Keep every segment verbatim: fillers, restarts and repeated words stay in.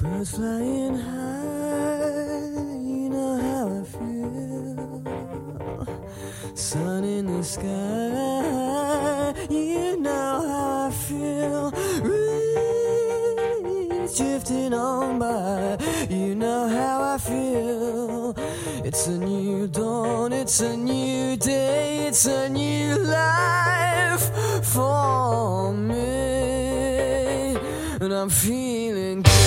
Birds flying high, you know how I feel. Sun in the sky, you know how I feel. Breeze drifting on by, you know how I feel. It's a new dawn, it's a new day, it's a new life for me, and I'm feeling good.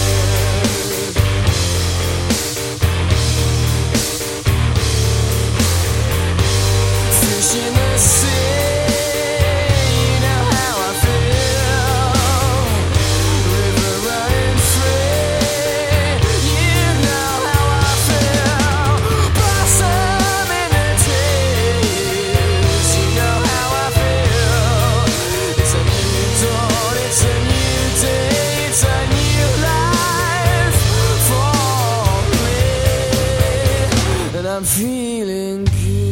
Fish in the sea, you know how I feel. River running free, you know how I feel. Blossom in the trees, you know how I feel. It's a new dawn, it's a new day, it's a new life for me, and I'm feeling good.